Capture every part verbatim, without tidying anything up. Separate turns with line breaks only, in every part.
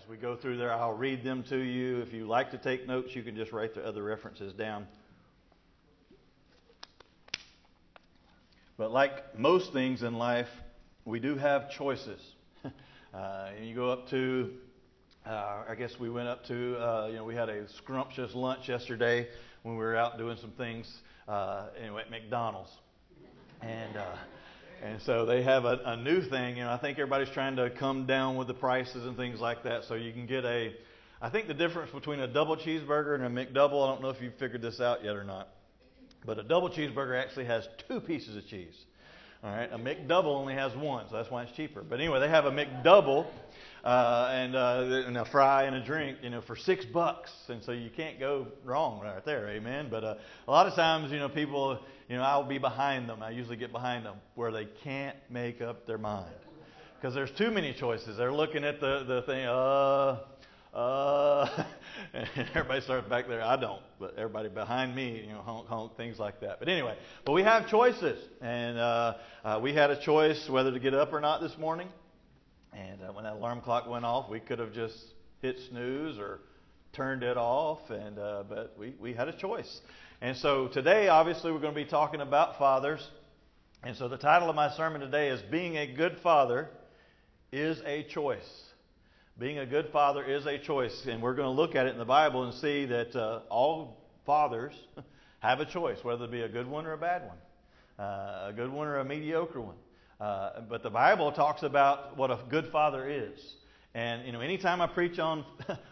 as we go through there, I'll read them to you. If you like to take notes, you can just write the other references down. But like most things in life, we do have choices. uh, and you go up to, uh, I guess we went up to, uh, you know, we had a scrumptious lunch yesterday when we were out doing some things uh, anyway, at McDonald's. And uh, and so they have a, a new thing. You know, I think everybody's trying to come down with the prices and things like that. So you can get a, I think the difference between a double cheeseburger and a McDouble, I don't know if you've figured this out yet or not, but a double cheeseburger actually has two pieces of cheese. All right, a McDouble only has one, so that's why it's cheaper. But anyway, they have a McDouble uh, and, uh, and a fry and a drink, you know, for six bucks, and so you can't go wrong right there, amen. But uh, a lot of times, you know, people, you know, I'll be behind them. I usually get behind them where they can't make up their mind because there's too many choices. They're looking at the the thing, uh, uh, and everybody starts back there. I don't, but everybody behind me, you know, honk, honk, things like that. But anyway, but we have choices, and uh, uh, we had a choice whether to get up or not this morning. And uh, when that alarm clock went off, we could have just hit snooze or turned it off, and uh, but we we had a choice. And so today, obviously, we're going to be talking about fathers. And so the title of my sermon today is "Being a Good Father is a Choice." Being a good father is a choice, and we're going to look at it in the Bible and see that uh, all fathers have a choice, whether it be a good one or a bad one, uh, a good one or a mediocre one. Uh, but the Bible talks about what a good father is. And, you know, anytime I preach on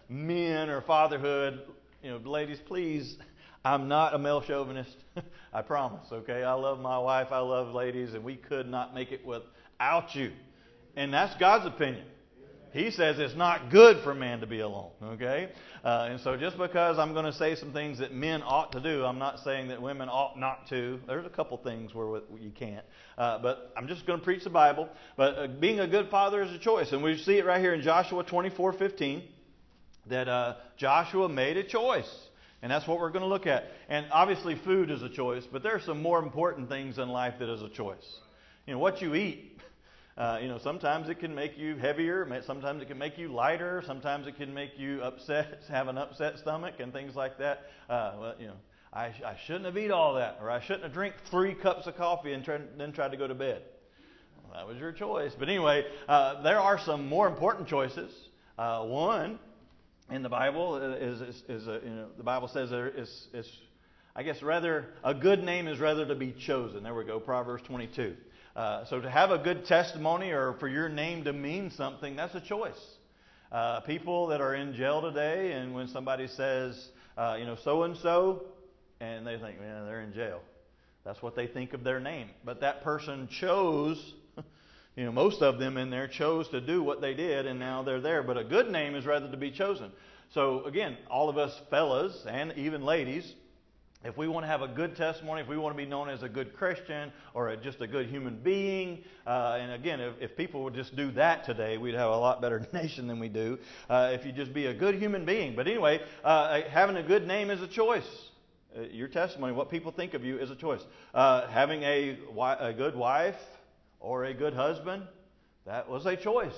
men or fatherhood, you know, ladies, please, I'm not a male chauvinist. I promise, okay? I love my wife. I love ladies, and we could not make it without you. And that's God's opinion. He says it's not good for man to be alone, okay? Uh, and so just because I'm going to say some things that men ought to do, I'm not saying that women ought not to. There's a couple things where you can't. Uh, but I'm just going to preach the Bible. But uh, being a good father is a choice. And we see it right here in Joshua twenty-four fifteen that uh, Joshua made a choice. And that's what we're going to look at. And obviously food is a choice, but there are some more important things in life that is a choice. You know, what you eat. Uh, you know, sometimes it can make you heavier. Sometimes it can make you lighter. Sometimes it can make you upset, have an upset stomach and things like that. Uh, well, you know, I, I shouldn't have eaten all that, or I shouldn't have drank three cups of coffee and tried, then tried to go to bed. Well, that was your choice. But anyway, uh, there are some more important choices. Uh, one in the Bible is, is, is a, you know, the Bible says there is, is, I guess, rather a good name is rather to be chosen. There we go, Proverbs twenty-two. Uh, so to have a good testimony or for your name to mean something, that's a choice. Uh, people that are in jail today, and when somebody says, uh, you know, so-and-so, and they think, man, they're in jail. That's what they think of their name. But that person chose, you know, most of them in there chose to do what they did, and now they're there. But a good name is rather to be chosen. So again, all of us fellas and even ladies, if we want to have a good testimony, if we want to be known as a good Christian or a, just a good human being, uh, and again, if, if people would just do that today, we'd have a lot better nation than we do. Uh, if you just be a good human being. But anyway, uh, having a good name is a choice. Uh, your testimony, what people think of you, is a choice. Uh, having a, a good wife or a good husband, that was a choice.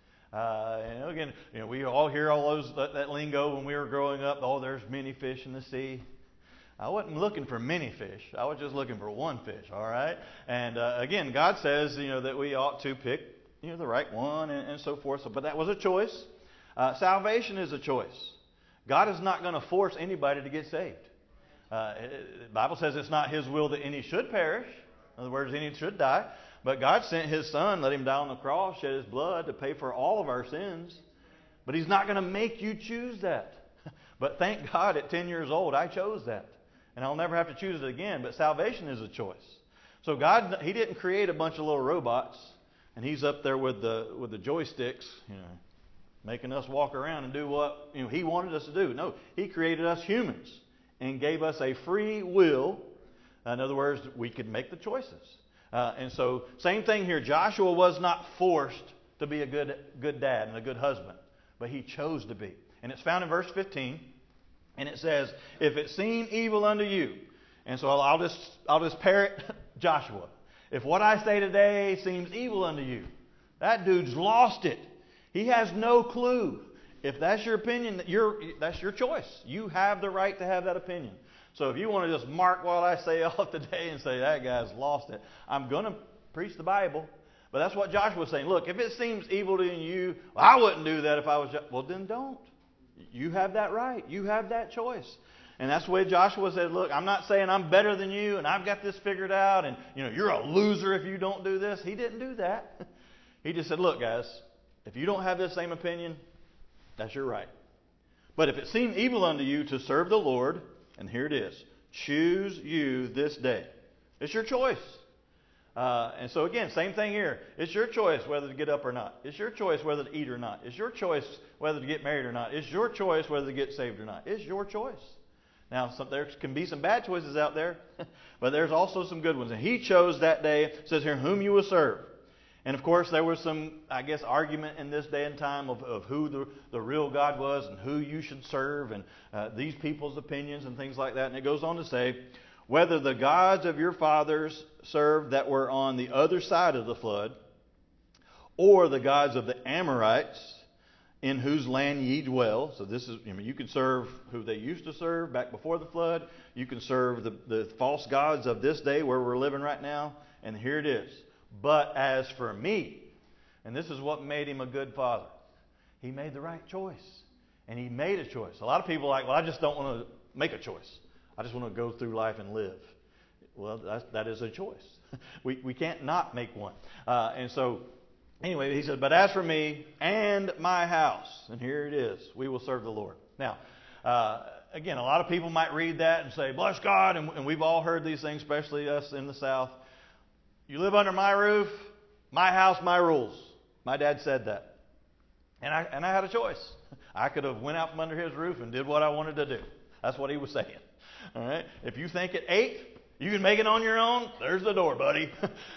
Uh, and again, you know, we all hear all those that, that lingo when we were growing up. Oh, there's many fish in the sea. I wasn't looking for many fish. I was just looking for one fish, all right? And uh, again, God says, you know, that we ought to pick, you know, the right one and, and so forth. So, but that was a choice. Uh, salvation is a choice. God is not going to force anybody to get saved. Uh, the Bible says it's not His will that any should perish. In other words, any should die. But God sent His Son, let Him die on the cross, shed His blood to pay for all of our sins. But He's not going to make you choose that. But thank God at ten years old, I chose that. And I'll never have to choose it again. But salvation is a choice. So God, He didn't create a bunch of little robots, and He's up there with the with the joysticks, you know, making us walk around and do what, you know, He wanted us to do. No, He created us humans and gave us a free will. In other words, we could make the choices. Uh, and so, same thing here. Joshua was not forced to be a good good dad and a good husband, but he chose to be. And it's found in verse fifteen. And it says, if it seem evil unto you. And so I'll just I'll just parrot Joshua. If what I say today seems evil unto you, that dude's lost it. He has no clue. if that's your opinion, you're, that's your choice. You have the right to have that opinion. So if you want to just mark what I say off today and say, that guy's lost it, I'm going to preach the Bible. But that's what Joshua was saying. Look, if it seems evil to you, well, I wouldn't do that if I was... Well, then don't. You have that right. You have that choice. And that's the way Joshua said, look, I'm not saying I'm better than you and I've got this figured out and, you know, you're a loser if you don't do this. He didn't do that. He just said, look, guys, if you don't have this same opinion, that's your right. But if it seem evil unto you to serve the Lord, and here it is, choose you this day. It's your choice. Uh, and so again, same thing here. It's your choice whether to get up or not. It's your choice whether to eat or not. It's your choice whether to get married or not. It's your choice whether to get saved or not. It's your choice. Now, some, there can be some bad choices out there, but there's also some good ones. And he chose that day, it says here, whom you will serve. And of course, there was some, I guess, argument in this day and time of, of who the, the real God was and who you should serve and uh, these people's opinions and things like that. And it goes on to say, whether the gods of your fathers served that were on the other side of the flood, or the gods of the Amorites in whose land ye dwell. So this is, I mean, you can serve who they used to serve back before the flood. You can serve the, the false gods of this day where we're living right now. And here it is. But as for me, and this is what made him a good father, he made the right choice. And he made a choice. A lot of people are like, well, I just don't want to make a choice. I just want to go through life and live. Well, that's, that is a choice. we, we can't not make one. Uh, and so, anyway, he said, but as for me and my house, and here it is, we will serve the Lord. Now, uh, again, a lot of people might read that and say, bless God, and, and we've all heard these things, especially us in the South. You live under my roof, my house, my rules. My dad said that. And I and I had a choice. I could have went out from under his roof and did what I wanted to do. That's what he was saying. All right? If you think at eight, you can make it on your own, there's the door, buddy.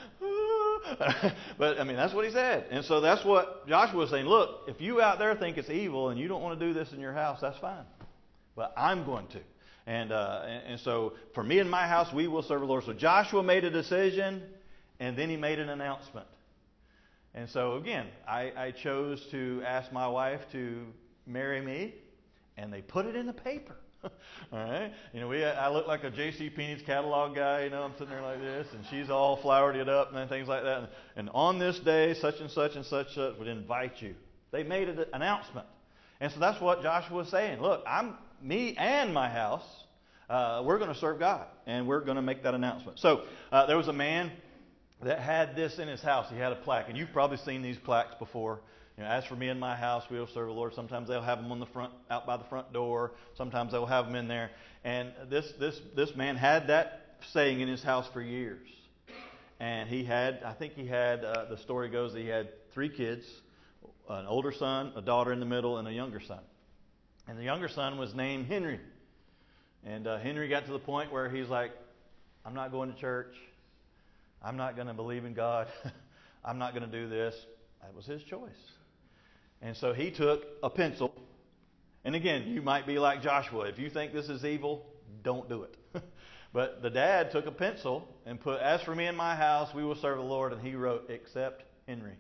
But, I mean, that's what he said. And so that's what Joshua was saying. Look, if you out there think it's evil and you don't want to do this in your house, that's fine. But I'm going to. And, uh, and, and so for me and my house, we will serve the Lord. So Joshua made a decision. And then he made an announcement. And so, again, I, I chose to ask my wife to marry me, and they put it in the paper. All right? You know, we I look like a J C. Penney's catalog guy, you know, I'm sitting there like this, and she's all flowered it up and things like that. And, and on this day, such and such and such, such would invite you. They made an announcement. And so that's what Joshua was saying. Look, I'm me and my house, uh, we're going to serve God, and we're going to make that announcement. So uh, there was a man that had this in his house. He had a plaque. And you've probably seen these plaques before. You know, as for me and my house, we will serve the Lord. Sometimes they'll have them on the front, out by the front door. Sometimes they'll have them in there. And this this this man had that saying in his house for years. And he had, I think he had, uh, the story goes that he had three kids, an older son, a daughter in the middle, and a younger son. And the younger son was named Henry. And uh, Henry got to the point where he's like, I'm not going to church. I'm not going to believe in God. I'm not going to do this. That was his choice. And so he took a pencil. And again, you might be like Joshua. If you think this is evil, don't do it. But the dad took a pencil and put, as for me and my house, we will serve the Lord. And he wrote, except Henry,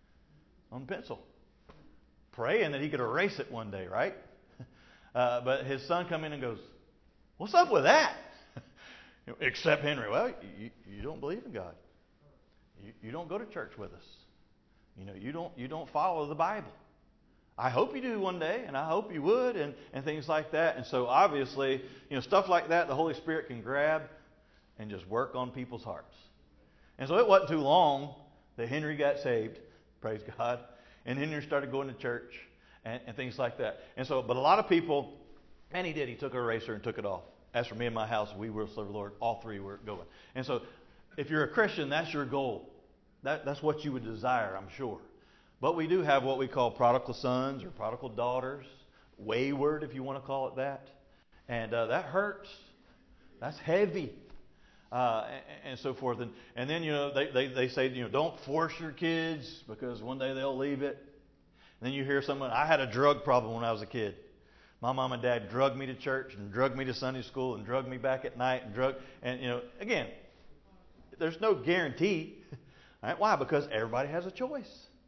on the pencil. Praying that he could erase it one day, right? Uh, but his son come in and goes, what's up with that? Except Henry. Well, you, you don't believe in God. You, you don't go to church with us. You know, you don't you don't follow the Bible. I hope you do one day, and I hope you would, and, and things like that. And so obviously, you know, stuff like that, the Holy Spirit can grab and just work on people's hearts. And so it wasn't too long that Henry got saved, praise God, and Henry started going to church and, and things like that. And so, but a lot of people, and he did, he took an eraser and took it off. As for me and my house, we will serve the Lord. All three were going. And so if you're a Christian, that's your goal. That, that's what you would desire, I'm sure. But we do have what we call prodigal sons or prodigal daughters, wayward, if you want to call it that. And uh, that hurts. That's heavy. Uh, and, and so forth. And, and then, you know, they, they, they say, you know, don't force your kids because one day they'll leave it. And then you hear someone, I had a drug problem when I was a kid. My mom and dad drugged me to church and drugged me to Sunday school and drugged me back at night and drug and you know again, there's no guarantee. Right? Why? Because everybody has a choice.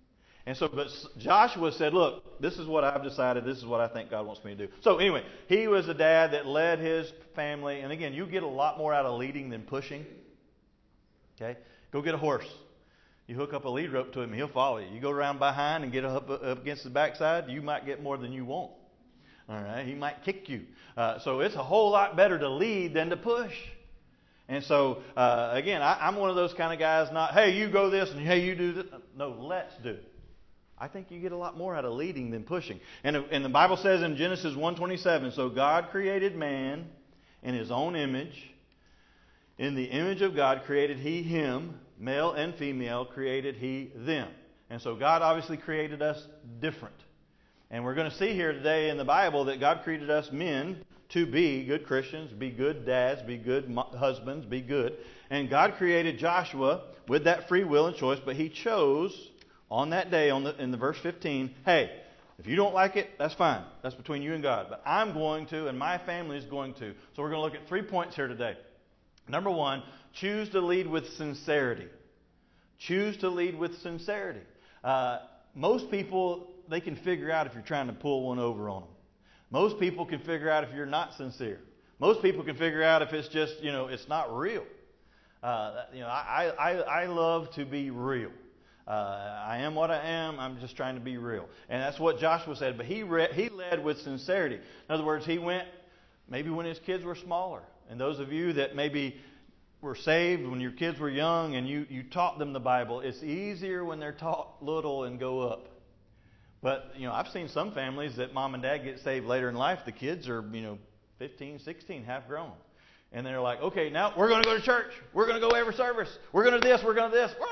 And so, but Joshua said, look, this is what I've decided. This is what I think God wants me to do. So anyway, he was a dad that led his family. And again, you get a lot more out of leading than pushing. Okay? Go get a horse. You hook up a lead rope to him, he'll follow you. You go around behind and get up, up against the backside, you might get more than you want. All right? He might kick you. Uh, so it's a whole lot better to lead than to push. And so, uh, again, I, I'm one of those kind of guys, not, hey, you go this and hey, you do this. No, let's do. I think you get a lot more out of leading than pushing. And, and the Bible says in Genesis one twenty-seven, so God created man in His own image. In the image of God created He him, male and female created He them. And so God obviously created us different. And we're going to see here today in the Bible that God created us men to be good Christians, be good dads, be good husbands, be good. And God created Joshua with that free will and choice, but He chose on that day, on the, in the verse fifteen, hey, if you don't like it, that's fine. That's between you and God. But I'm going to, and my family is going to. So we're going to look at three points here today. Number one, choose to lead with sincerity. Choose to lead with sincerity. Uh, most people, they can figure out if you're trying to pull one over on them. Most people can figure out if you're not sincere. Most people can figure out if it's just, you know, it's not real. Uh, you know, I, I, I love to be real. Uh, I am what I am. I'm just trying to be real. And that's what Joshua said. But he re- he led with sincerity. In other words, he went maybe when his kids were smaller. And those of you that maybe were saved when your kids were young and you, you taught them the Bible, it's easier when they're taught little and go up. But, you know, I've seen some families that mom and dad get saved later in life. The kids are, you know, fifteen, sixteen, half grown. And they're like, okay, now we're going to go to church. We're going to go every service. We're going to this. We're going to this.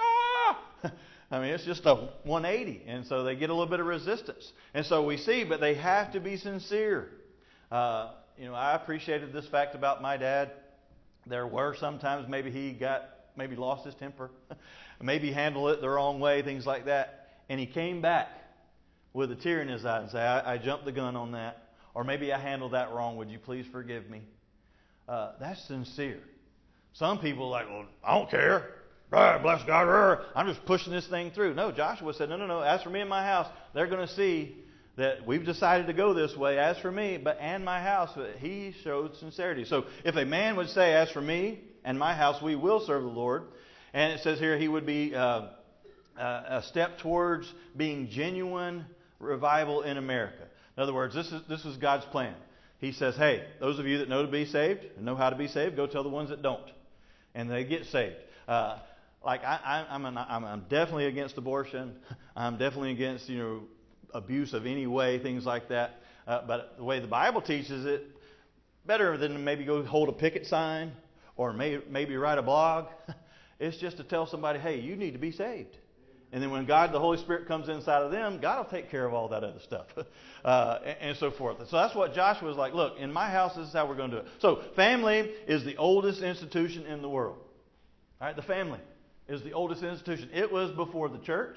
I mean, it's just a one eighty. And so they get a little bit of resistance. And so we see, but they have to be sincere. Uh, you know, I appreciated this fact about my dad. There were sometimes maybe he got, maybe lost his temper. Maybe handled it the wrong way, things like that. And he came back with a tear in his eye and say, I, I jumped the gun on that. Or maybe I handled that wrong. Would you please forgive me? Uh, that's sincere. Some people are like, well, I don't care. Bless God. I'm just pushing this thing through. No, Joshua said, no, no, no. As for me and my house, they're going to see that we've decided to go this way. As for me, but and my house, he showed sincerity. So if a man would say, as for me and my house, we will serve the Lord. And it says here he would be uh, uh, a step towards being genuine revival in America. In other words, this is this is God's plan. He says, hey, those of you that know to be saved and know how to be saved, go tell the ones that don't. And they get saved. Uh, like I, I, I'm, an, I'm, I'm definitely against abortion. I'm definitely against, you know, abuse of any way, things like that. Uh, but the way the Bible teaches it, better than maybe go hold a picket sign or may, maybe write a blog. It's just to tell somebody, hey, you need to be saved. And then when God, the Holy Spirit, comes inside of them, God will take care of all that other stuff. uh, and, and so forth. So that's what Joshua was like, look, in my house, this is how we're going to do it. So family is the oldest institution in the world. All right, the family is the oldest institution. It was before the church.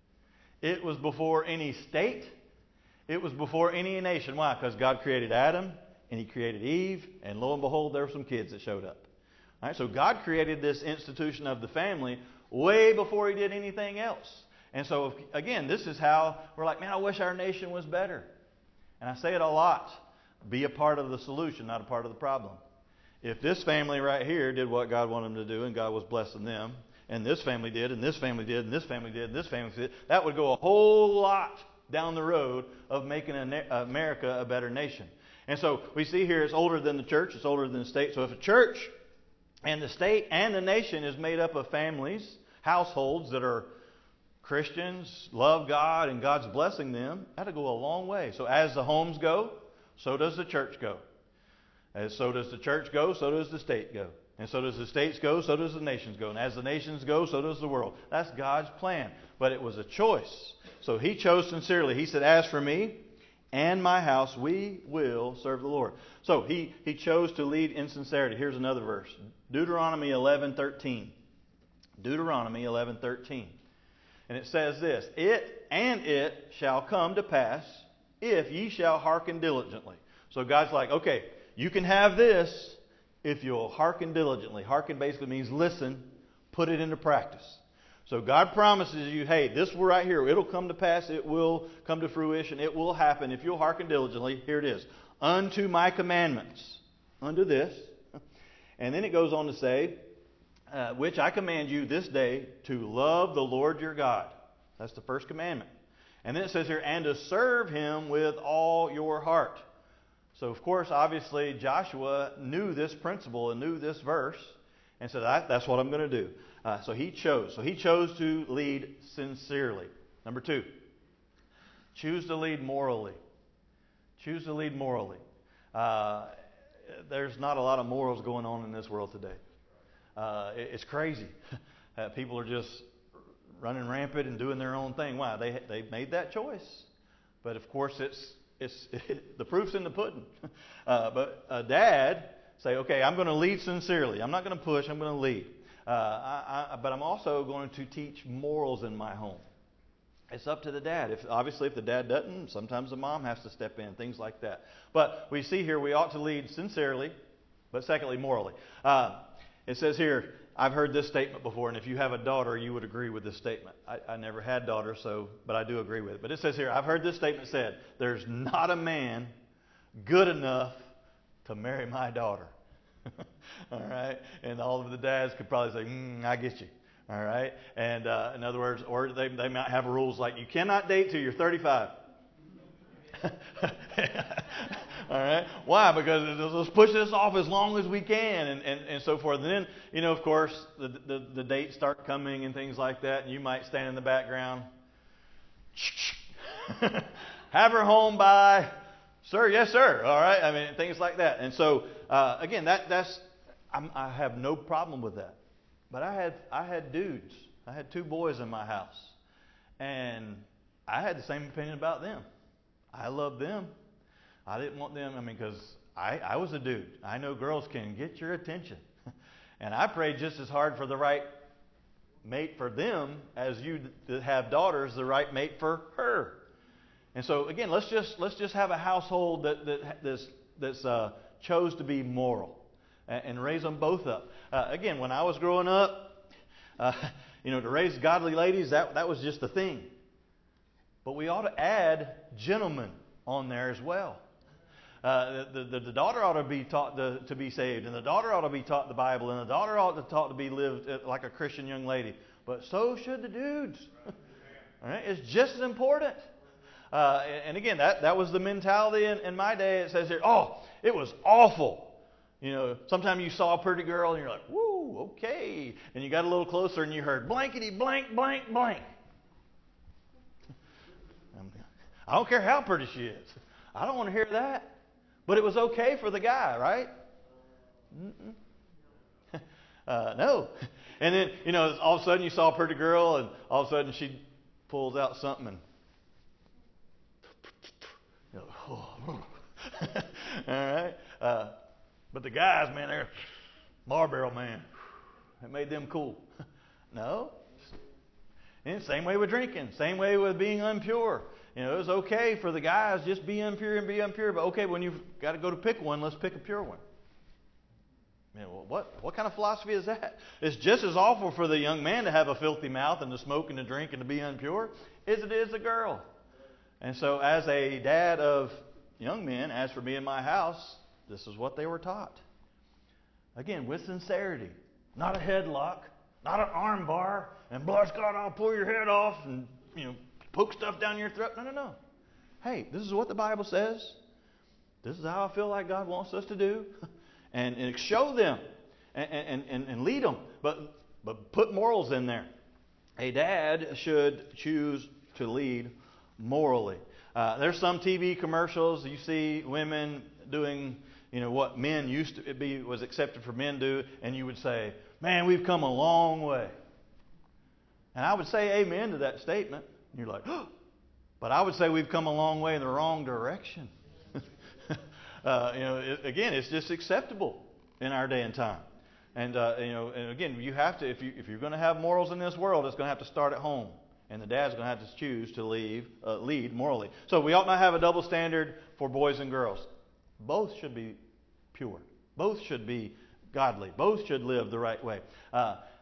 It was before any state. It was before any nation. Why? Because God created Adam and He created Eve, and lo and behold, there were some kids that showed up. All right, so God created this institution of the family way before He did anything else. And so, again, this is how we're like, man, I wish our nation was better. And I say it a lot. Be a part of the solution, not a part of the problem. If this family right here did what God wanted them to do and God was blessing them, and this family did, and this family did, and this family did, and this family did, that would go a whole lot down the road of making America a better nation. And so we see here it's older than the church, it's older than the state. So if a church and the state and the nation is made up of families, households that are Christians, love God, and God's blessing them, that'll go a long way. So as the homes go, so does the church go. As so does the church go, so does the state go. And so does the states go, so does the nations go. And as the nations go, so does the world. That's God's plan. But it was a choice. So He chose sincerely. He said, as for me and my house, we will serve the Lord. So he, he chose to lead in sincerity. Here's another verse. Deuteronomy eleven thirteen. Deuteronomy eleven thirteen. And it says this, It and it shall come to pass if ye shall hearken diligently. So God's like, okay, you can have this if you'll hearken diligently. Hearken basically means listen, put it into practice. So God promises you, hey, this right here, it'll come to pass. It will come to fruition. It will happen if you'll hearken diligently. Here it is. Unto my commandments. Unto this. And then it goes on to say, uh, which I command you this day to love the Lord your God. That's the first commandment. And then it says here, and to serve Him with all your heart. So, of course, obviously, Joshua knew this principle and knew this verse and said, that, that's what I'm going to do. Uh, so he chose. So he chose to lead sincerely. Number two, choose to lead morally. Choose to lead morally. Uh, there's not a lot of morals going on in this world today. Uh, it, it's crazy. uh, people are just running rampant and doing their own thing. Why? They they made that choice. But of course, it's it's it, the proof's in the pudding. uh, but a dad say, okay, I'm going to lead sincerely. I'm not going to push. I'm going to lead. Uh, I, I, but I'm also going to teach morals in my home. It's up to the dad. If obviously, if the dad doesn't, sometimes the mom has to step in. Things like that. But we see here we ought to lead sincerely, but secondly, morally. Uh, it says here, I've heard this statement before, and if you have a daughter, you would agree with this statement. I, I never had daughters, so but I do agree with it. But it says here, I've heard this statement said, there's not a man good enough to marry my daughter. All right? And all of the dads could probably say, mm, I get you. All right? And uh, in other words, or they, they might have rules like you cannot date till you're thirty-five. All right? Why? Because let's push this off as long as we can and, and, and so forth. And then, you know, of course, the, the, the dates start coming and things like that. And you might stand in the background. Have her home by, sir, yes, sir. All right? I mean, things like that. And so, uh, again, that that's I'm, I have no problem with that. But I had I had dudes. I had two boys in my house. And I had the same opinion about them. I loved them. I didn't want them, I mean, because I, I was a dude. I know girls can get your attention. And I prayed just as hard for the right mate for them as you that have daughters, the right mate for her. And so, again, let's just let's just have a household that, that that's, that's uh, chose to be moral and, and raise them both up. Uh, again, when I was growing up, uh, you know, to raise godly ladies, that, that was just the thing. But we ought to add gentlemen on there as well. Uh, the, the, the daughter ought to be taught to, to be saved, and the daughter ought to be taught the Bible, and the daughter ought to be taught to be lived like a Christian young lady. But so should the dudes. All right? It's just as important. Uh, and again, that, that was the mentality in, in my day. It says here, oh, it was awful. You know, sometimes you saw a pretty girl and you're like, woo, okay. And you got a little closer and you heard blankety blank, blank, blank. I don't care how pretty she is. I don't want to hear that. But it was okay for the guy, right? Mm-mm. uh, no. And then, you know, all of a sudden you saw a pretty girl and all of a sudden she pulls out something and you know, oh. all right. Uh, but the guys, man, they're Marlboro man. It made them cool. No. And same way with drinking. Same way with being impure. You know, it was okay for the guys just be impure and be impure. But okay, when you've got to go to pick one, let's pick a pure one. Man, what what kind of philosophy is that? It's just as awful for the young man to have a filthy mouth and to smoke and to drink and to be impure as it is a girl. And so as a dad of young men, as for me and my house, this is what they were taught. Again, with sincerity. Not a headlock, not an arm bar, and bless God, I'll pull your head off and, you know, poke stuff down your throat. No, no, no. Hey, this is what the Bible says. This is how I feel like God wants us to do. And, and show them and, and, and, and lead them. But, but put morals in there. A dad should choose to lead morally. Uh, there's some T V commercials you see women doing, you know, what men used to be was accepted for men to do, and you would say, man, we've come a long way. And I would say amen to that statement. And you're like, oh. But I would say we've come a long way in the wrong direction. uh, you know, it, again, it's just acceptable in our day and time. And uh, you know, and again, you have to if you if you're going to have morals in this world, it's going to have to start at home. And the dad's going to have to choose to leave, uh, lead morally. So we ought not have a double standard for boys and girls. Both should be pure. Both should be godly. Both should live the right way. Uh,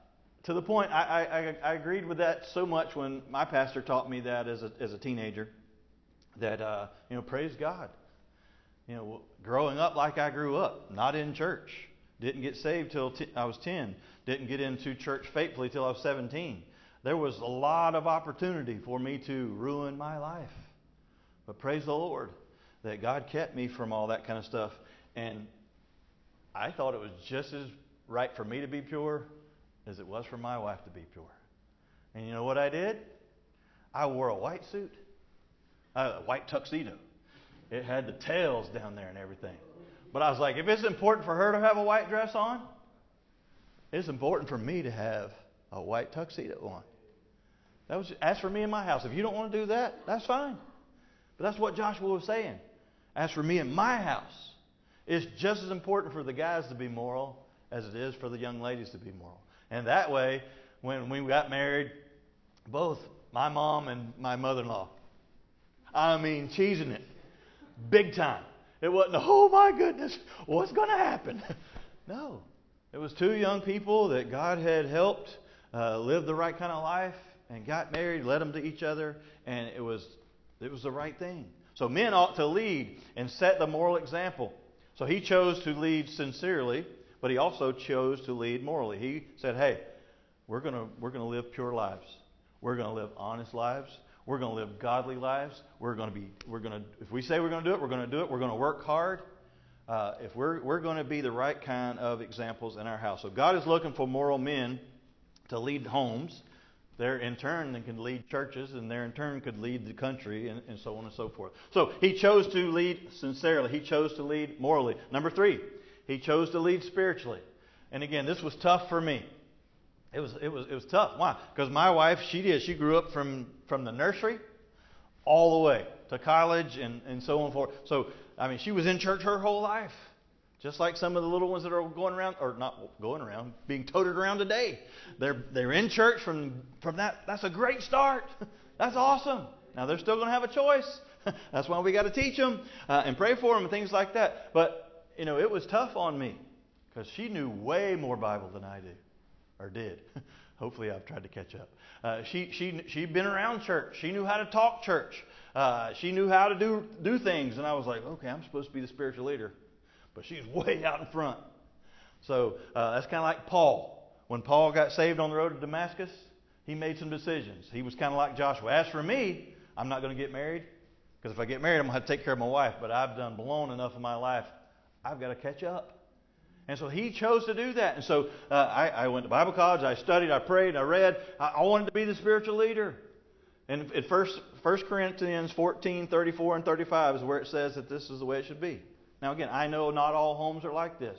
to the point, I, I, I agreed with that so much when my pastor taught me that as a, as a teenager, that, uh, you know, praise God. You know, growing up like I grew up, not in church. Didn't get saved till t- I was ten. Didn't get into church faithfully till I was seventeen. There was a lot of opportunity for me to ruin my life. But praise the Lord that God kept me from all that kind of stuff. And I thought it was just as right for me to be pure as it was for my wife to be pure. And you know what I did? I wore a white suit, a white tuxedo. It had the tails down there and everything. But I was like, if it's important for her to have a white dress on, it's important for me to have a white tuxedo on. That was, as for me in my house, if you don't want to do that, that's fine. But that's what Joshua was saying. As for me in my house, it's just as important for the guys to be moral as it is for the young ladies to be moral. And that way, when we got married, both my mom and my mother-in-law, I mean, cheesing it, big time. It wasn't, oh my goodness, what's going to happen? No. It was two young people that God had helped uh, live the right kind of life and got married, led them to each other, and it was it was the right thing. So men ought to lead and set the moral example. So he chose to lead sincerely, but he also chose to lead morally. He said, hey, we're going to we're going to live pure lives. We're going to live honest lives. We're going to live godly lives. We're going to be we're going to if we say we're going to do it, we're going to do it. We're going to work hard. Uh, if we're we're going to be the right kind of examples in our house. So God is looking for moral men to lead homes. They're in turn they can lead churches, and they're in turn could lead the country, and, and so on and so forth. So he chose to lead sincerely. He chose to lead morally. Number three, he chose to lead spiritually. And again, this was tough for me. It was it was it was tough. Why? Because my wife, she did. She grew up from from the nursery all the way to college and, and so on and forth. So I mean, she was in church her whole life. Just like some of the little ones that are going around, or not going around, being toted around today. They're they're in church from, from that. That's a great start. That's awesome. Now, they're still going to have a choice. That's why we got to teach them uh, and pray for them and things like that. But, you know, it was tough on me because she knew way more Bible than I do, or did. Hopefully, I've tried to catch up. Uh, she, she, she'd been around church. She knew how to talk church. Uh, she knew how to do, do things. And I was like, okay, I'm supposed to be the spiritual leader. But she's way out in front. So uh, that's kind of like Paul. When Paul got saved on the road to Damascus, he made some decisions. He was kind of like Joshua. As for me, I'm not going to get married. Because if I get married, I'm going to have to take care of my wife. But I've done blown enough of my life. I've got to catch up. And so he chose to do that. And so uh, I, I went to Bible college. I studied. I prayed. I read. I, I wanted to be the spiritual leader. And in First Corinthians fourteen, thirty-four, and thirty-five is where it says that this is the way it should be. Now, again, I know not all homes are like this.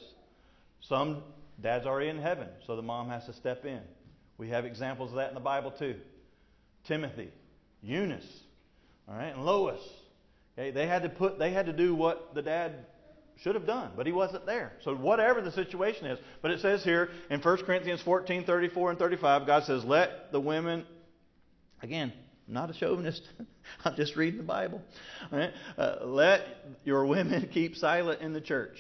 Some dad's already in heaven, so the mom has to step in. We have examples of that in the Bible too. Timothy, Eunice, all right, and Lois. Okay, they had to put, they had to do what the dad should have done, but he wasn't there. So whatever the situation is, but it says here in First Corinthians fourteen, thirty-four, and thirty-five, God says, "Let the women," again, I'm not a chauvinist. I'm just reading the Bible. All right? Uh, let your women keep silent in the church.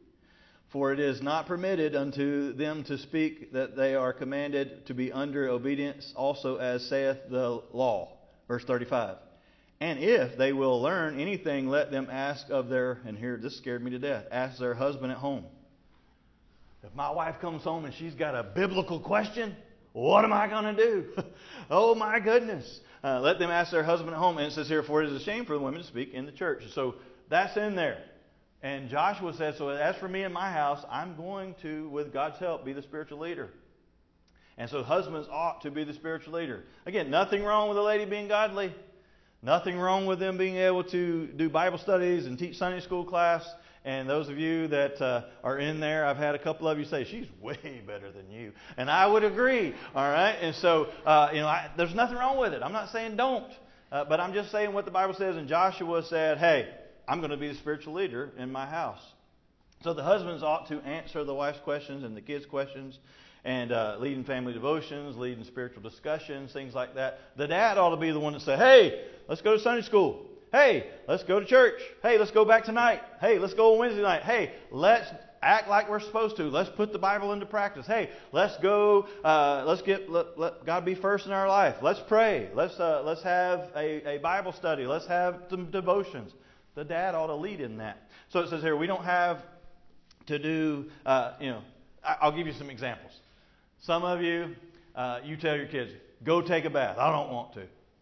For it is not permitted unto them to speak, that they are commanded to be under obedience, also as saith the law. Verse thirty-five. And if they will learn anything, let them ask of their, and here, this scared me to death, ask their husband at home. If my wife comes home and she's got a biblical question, what am I going to do? Oh my goodness. Uh, let them ask their husband at home. And it says here, for it is a shame for the women to speak in the church. So that's in there. And Joshua says, so as for me and my house, I'm going to, with God's help, be the spiritual leader. And so husbands ought to be the spiritual leader. Again, nothing wrong with a lady being godly. Nothing wrong with them being able to do Bible studies and teach Sunday school class. And those of you that uh, are in there, I've had a couple of you say, she's way better than you. And I would agree. All right. And so, uh, you know, I, there's nothing wrong with it. I'm not saying don't. Uh, but I'm just saying what the Bible says. And Joshua said, hey, I'm going to be the spiritual leader in my house. So the husbands ought to answer the wife's questions and the kids' questions. And uh, leading family devotions, leading spiritual discussions, things like that. The dad ought to be the one to say, hey, let's go to Sunday school. Hey, let's go to church. Hey, let's go back tonight. Hey, let's go on Wednesday night. Hey, let's act like we're supposed to. Let's put the Bible into practice. Hey, let's go. Uh, let's get let, let God be first in our life. Let's pray. Let's uh, let's have a, a Bible study. Let's have some devotions. The dad ought to lead in that. So it says here, we don't have to do. Uh, you know, I, I'll give you some examples. Some of you, uh, you tell your kids, go take a bath. I don't want to.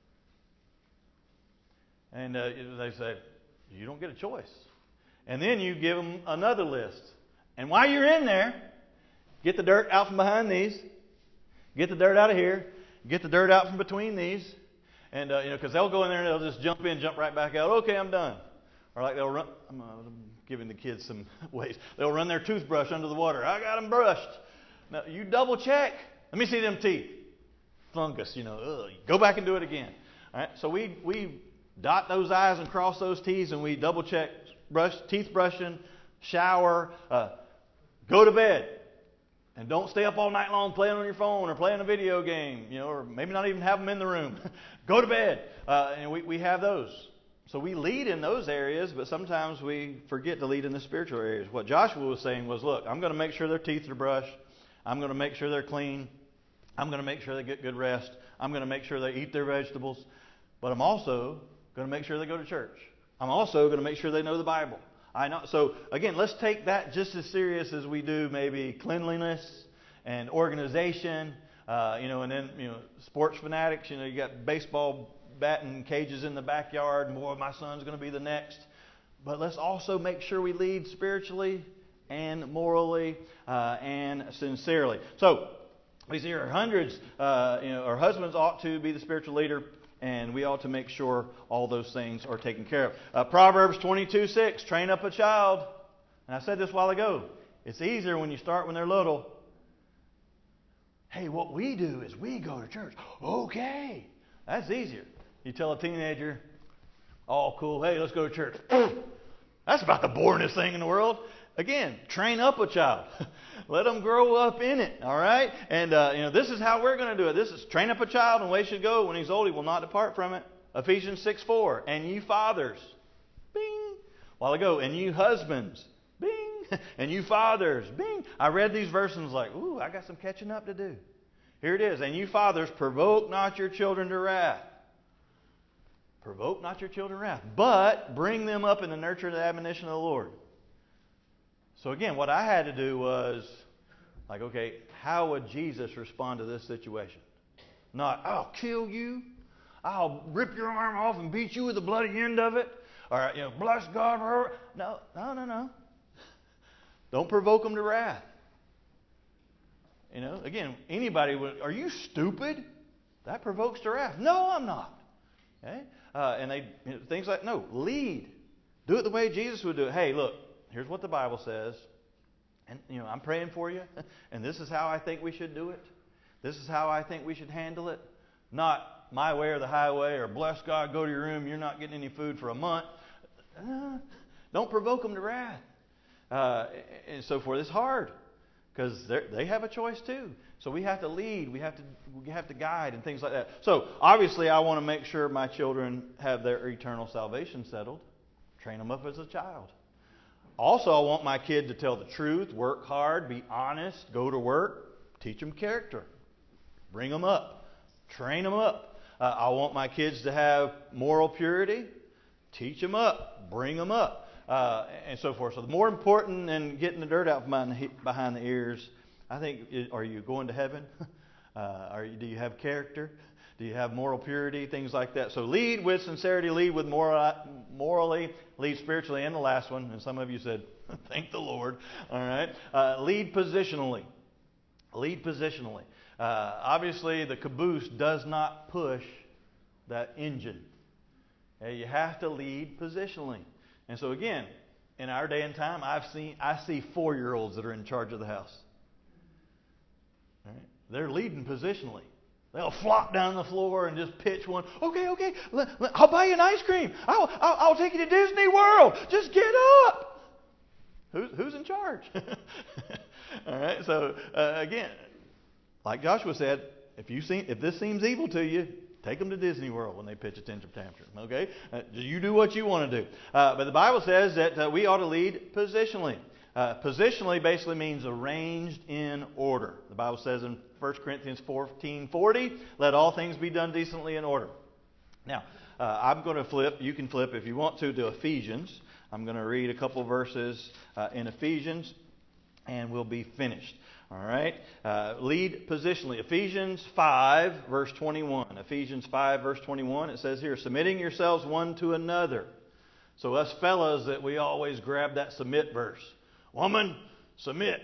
And uh, they say, you don't get a choice. And then you give them another list. And while you're in there, get the dirt out from behind these. Get the dirt out of here. Get the dirt out from between these. And, uh, you know, because they'll go in there and they'll just jump in, jump right back out. Okay, I'm done. Or like they'll run. I'm uh, giving the kids some ways. They'll run their toothbrush under the water. I got them brushed. Now, you double check. Let me see them teeth. Fungus, you know. Ugh. Go back and do it again. All right. So we we dot those I's and cross those T's, and we double check brush, teeth brushing, shower, uh, go to bed. And don't stay up all night long playing on your phone or playing a video game, you know, or maybe not even have them in the room. Go to bed. Uh, and we, we have those. So we lead in those areas, but sometimes we forget to lead in the spiritual areas. What Joshua was saying was, look, I'm going to make sure their teeth are brushed. I'm going to make sure they're clean. I'm going to make sure they get good rest. I'm going to make sure they eat their vegetables. But I'm also going to make sure they go to church. I'm also going to make sure they know the Bible. I know. So again, let's take that just as serious as we do maybe cleanliness and organization. Uh, you know, and then you know, sports fanatics. You know, you got baseball batting cages in the backyard, and boy, my son's going to be the next. But let's also make sure we lead spiritually and morally uh, and sincerely. So we see here hundreds. Uh, you know, our husbands ought to be the spiritual leader. And we ought to make sure all those things are taken care of. Uh, Proverbs twenty-two six, train up a child. And I said this a while ago. It's easier when you start when they're little. Hey, what we do is we go to church. Okay. That's easier. You tell a teenager, all cool, hey, let's go to church. That's about the boringest thing in the world. Again, train up a child. Let them grow up in it, all right? And, uh, you know, this is how we're going to do it. This is train up a child and way should go. When he's old, he will not depart from it. Ephesians six four. And you fathers, bing. A while ago, and you husbands, bing. And you fathers, bing. I read these verses and was like, ooh, I got some catching up to do. Here it is. And you fathers, provoke not your children to wrath. Provoke not your children to wrath, but bring them up in the nurture and the admonition of the Lord. So again, what I had to do was, like, okay, how would Jesus respond to this situation? Not, I'll kill you. I'll rip your arm off and beat you with the bloody end of it. Or, you know, bless God for her. No, no, no, no. Don't provoke them to wrath. You know, again, anybody would, are you stupid? That provokes to wrath. No, I'm not. Okay? Uh, and they, you know, things like, no, lead. Do it the way Jesus would do it. Hey, look. Here's what the Bible says, and you know I'm praying for you, and this is how I think we should do it. This is how I think we should handle it. Not my way or the highway, or bless God, go to your room, you're not getting any food for a month. Uh, don't provoke them to wrath, uh, and so forth. It's hard because they have a choice too. So we have to lead, we have to we have to guide, and things like that. So obviously, I want to make sure my children have their eternal salvation settled. Train them up as a child. Also, I want my kid to tell the truth, work hard, be honest, go to work, teach them character, bring them up, train them up. Uh, I want my kids to have moral purity, teach them up, bring them up, uh, and so forth. So the more important than getting the dirt out behind the, behind the ears, I think, are you going to heaven? uh, are you, do you have character? Do you have moral purity? Things like that. So lead with sincerity, lead with moral, morally, lead spiritually. And the last one, and some of you said, thank the Lord. All right. Uh, lead positionally. Lead positionally. Uh, obviously, the caboose does not push that engine. Okay? You have to lead positionally. And so again, in our day and time, I've seen I see four-year-olds that are in charge of the house. All right? They're leading positionally. They'll flop down the floor and just pitch one. Okay, okay, let, let, I'll buy you an ice cream. I'll, I'll, I'll take you to Disney World. Just get up. Who's, who's in charge? All right, so uh, again, like Joshua said, if you see, if this seems evil to you, take them to Disney World when they pitch a tantrum. Okay, uh, you do what you want to do. Uh, but the Bible says that uh, we ought to lead positionally. Uh, positionally basically means arranged in order. The Bible says in First Corinthians fourteen forty, let all things be done decently in order. Now, uh, I'm going to flip, you can flip if you want to, to Ephesians. I'm going to read a couple verses uh, in Ephesians, and we'll be finished. All right? Uh, lead positionally. Ephesians five, verse twenty-one. Ephesians five, verse twenty-one, it says here, submitting yourselves one to another. So us fellas that we always grab that submit verse. Woman, submit.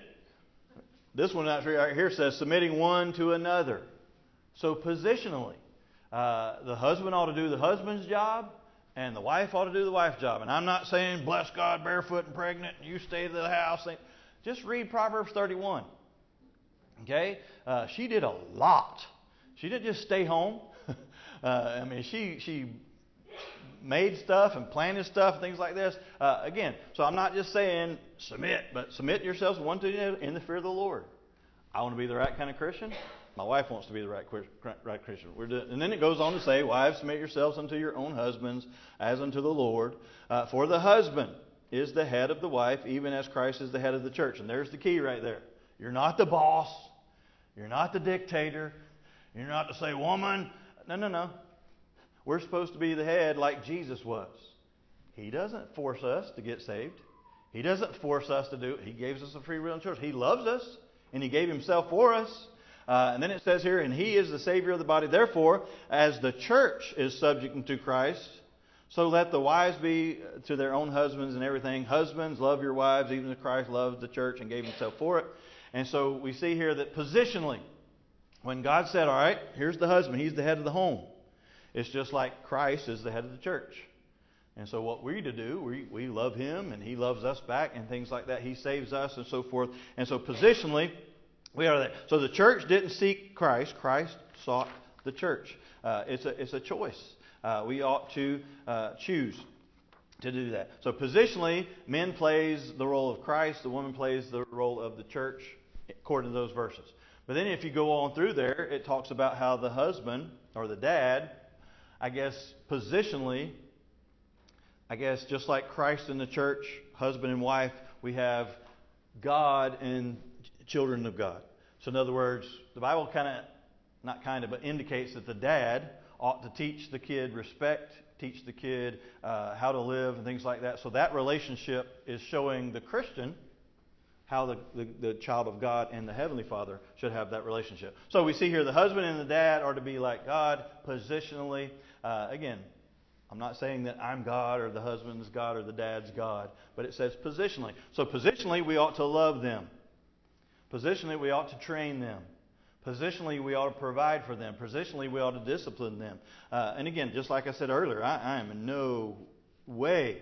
This one right here says submitting one to another. So positionally, uh, the husband ought to do the husband's job, and the wife ought to do the wife's job. And I'm not saying, bless God, barefoot and pregnant, and you stay to the house. Just read Proverbs thirty-one. Okay? Uh, she did a lot. She didn't just stay home. uh, I mean, she she made stuff and planted stuff, things like this. Uh, again, so I'm not just saying submit, but submit yourselves one to another in the fear of the Lord. I want to be the right kind of Christian. My wife wants to be the right, right Christian. We're doing, and then it goes on to say, wives, submit yourselves unto your own husbands as unto the Lord. Uh, for the husband is the head of the wife, even as Christ is the head of the church. And there's the key right there. You're not the boss. You're not the dictator. You're not to say, woman. No, no, no. We're supposed to be the head like Jesus was. He doesn't force us to get saved. He doesn't force us to do it. He gave us a free will and choice. He loves us, and He gave Himself for us. Uh, and then it says here, and He is the Savior of the body. Therefore, as the church is subject unto Christ, so let the wives be to their own husbands and everything. Husbands, love your wives, even as Christ loved the church and gave Himself for it. And so we see here that positionally, when God said, all right, here's the husband. He's the head of the home. It's just like Christ is the head of the church. And so what we to do, we, we love Him and He loves us back and things like that. He saves us and so forth. And so positionally, we are there. So the church didn't seek Christ. Christ sought the church. Uh, it's a it's a choice. Uh, we ought to uh, choose to do that. So positionally, men plays the role of Christ. The woman plays the role of the church according to those verses. But then if you go on through there, it talks about how the husband or the dad, I guess positionally, I guess just like Christ in the church, husband and wife, we have God and children of God. So in other words, the Bible kind of, not kind of, but indicates that the dad ought to teach the kid respect, teach the kid uh, how to live and things like that. So that relationship is showing the Christian how the, the, the child of God and the Heavenly Father should have that relationship. So we see here the husband and the dad are to be like God positionally. Uh, again, I'm not saying that I'm God or the husband's God or the dad's God, but it says positionally. So positionally, we ought to love them. Positionally, we ought to train them. Positionally, we ought to provide for them. Positionally, we ought to discipline them. Uh, and again, just like I said earlier, I, I am in no way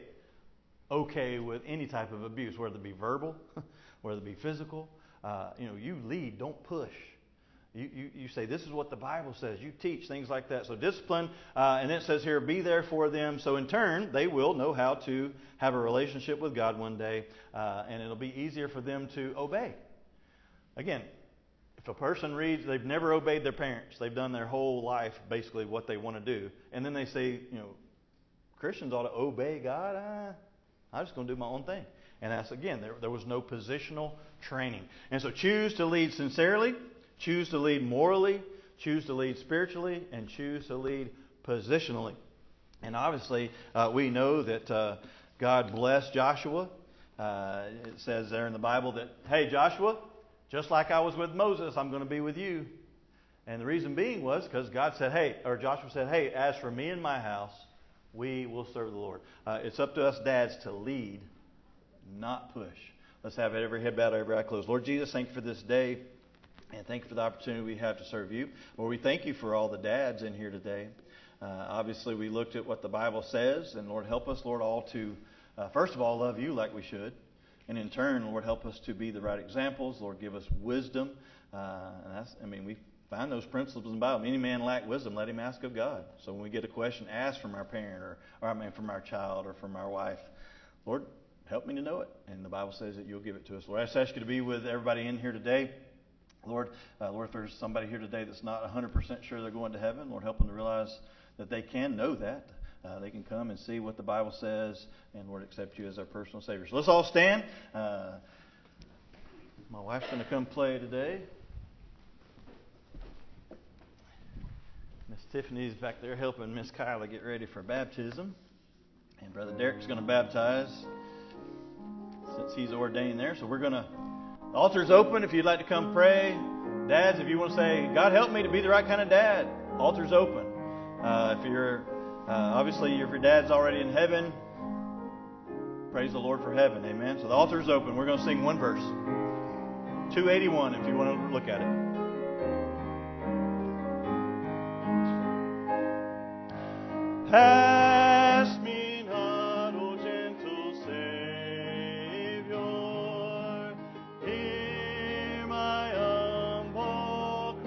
okay with any type of abuse, whether it be verbal, whether it be physical. Uh, you know, you lead, don't push. You, you, you say, this is what the Bible says. You teach, things like that. So discipline, uh, and then it says here, be there for them. So in turn, they will know how to have a relationship with God one day, uh, and it'll be easier for them to obey. Again, if a person reads, they've never obeyed their parents. They've done their whole life basically what they want to do. And then they say, you know, Christians ought to obey God. Ah, I'm just going to do my own thing. And that's, again, there, there was no positional training. And so choose to lead sincerely, choose to lead morally, choose to lead spiritually, and choose to lead positionally. And obviously, uh, we know that uh, God blessed Joshua. Uh, it says there in the Bible that, hey, Joshua, just like I was with Moses, I'm going to be with you. And the reason being was because God said, hey, or Joshua said, hey, as for me and my house, we will serve the Lord. Uh, it's up to us dads to lead, not push. Let's have every head bowed, every eye closed. Lord Jesus, thank you for this day. And thank you for the opportunity we have to serve you. Lord, we thank you for all the dads in here today. Uh, obviously, we looked at what the Bible says. And Lord, help us, Lord, all to, uh, first of all, love you like we should. And in turn, Lord, help us to be the right examples. Lord, give us wisdom. Uh, and that's, I mean, we find those principles in the Bible. Any man lack wisdom, let him ask of God. So when we get a question, ask from our parent or, or I mean, from our child or from our wife. Lord, help me to know it. And the Bible says that you'll give it to us. Lord, I just ask you to be with everybody in here today. Lord, uh, Lord, if there's somebody here today that's not one hundred percent sure they're going to heaven, Lord, help them to realize that they can know that. uh, they can come and see what the Bible says and Lord accept you as our personal Savior. So let's all stand. Uh, my wife's going to come play today. Miss Tiffany's back there helping Miss Kyla get ready for baptism. And Brother Derek's going to baptize since he's ordained there. So we're going to, the altar's open if you'd like to come pray. Dads, if you want to say, God help me to be the right kind of dad, altar's open. Uh, if you're, uh, obviously, if your dad's already in heaven, praise the Lord for heaven. Amen. So the altar's open. We're going to sing one verse. two eighty-one if you want to look at it. Pass me not, O gentle Savior, hear my humble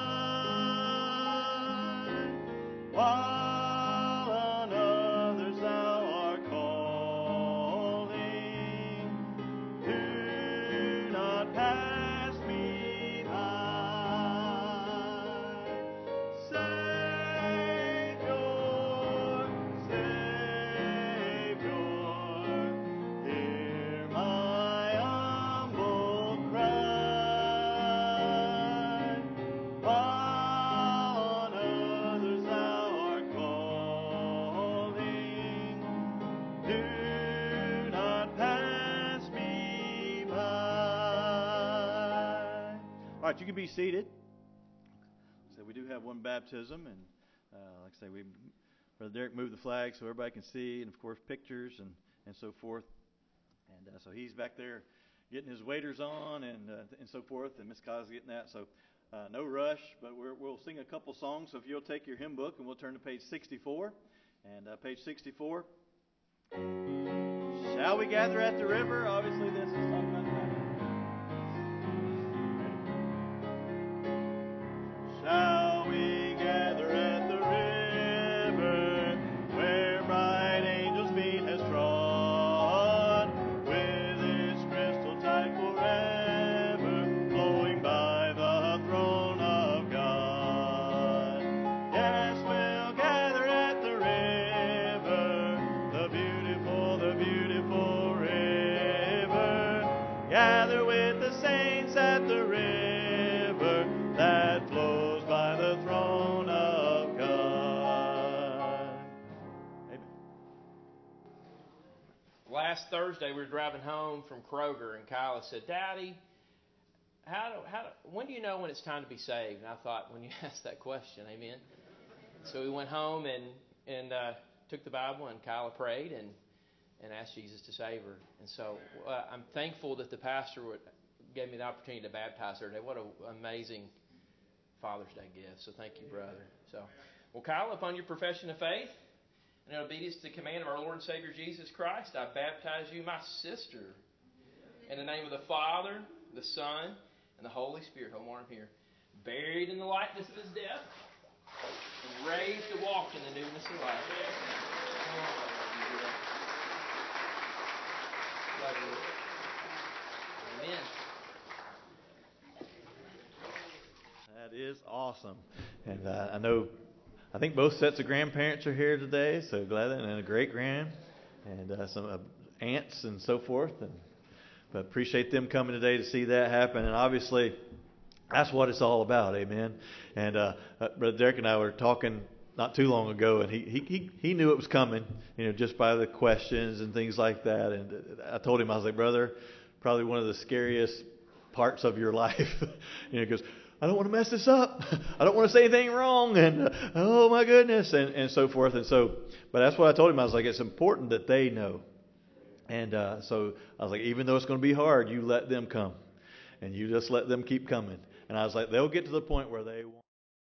cry, while on others thou art calling, do not pass me by. Savior, hear my humble cry, while on others thou art calling, do not pass me by. All right, you can be seated. So we do have one baptism, and uh, like I say, we Brother Derek moved the flag so everybody can see, and of course pictures and, and so forth. And uh, so he's back there getting his waders on and uh, and so forth, and Miss Kyle's getting that. So uh, no rush, but we're, we'll sing a couple songs. So if you'll take your hymn book and we'll turn to page sixty-four. And uh, page sixty-four. Shall we gather at the river? Obviously this is talking about that. Shall we gather at the river, where bright angels' feet has trod, with its crystal tide forever flowing by the throne of God? Yes, we'll gather at the river, the beautiful, the beautiful river. Gather with the saints at the river that flows by the throne of God. Amen.
Last Thursday, we were driving home from Kroger, and Kyla said, Daddy, how do, how do, when do you know when it's time to be saved? And I thought, when you asked that question, amen. So we went home and, and uh, took the Bible, and Kyla prayed and, and asked Jesus to save her. And so uh, I'm thankful that the pastor would, gave me the opportunity to baptize her today. What an amazing Father's Day gift. So thank you, brother. So, well, Kyle, upon your profession of faith and in obedience to the command of our Lord and Savior Jesus Christ, I baptize you, my sister, in the name of the Father, the Son, and the Holy Spirit. Hold on here. Buried in the likeness of his death, and raised to walk in the newness of life. Love you. Amen.
That is awesome. And uh, I know, I think both sets of grandparents are here today, so glad that, and a great grand, and uh, some uh, aunts and so forth. And but appreciate them coming today to see that happen. And obviously, that's what it's all about, amen. And uh, uh, Brother Derek and I were talking not too long ago, and he, he he he knew it was coming, you know, just by the questions and things like that. And I told him, I was like, brother, probably one of the scariest parts of your life, you know, because I don't want to mess this up. I don't want to say anything wrong. And uh, oh my goodness, and, and so forth. And so, but that's what I told him. I was like, it's important that they know. And uh, so I was like, even though it's going to be hard, you let them come, and you just let them keep coming. And I was like, they'll get to the point where they want.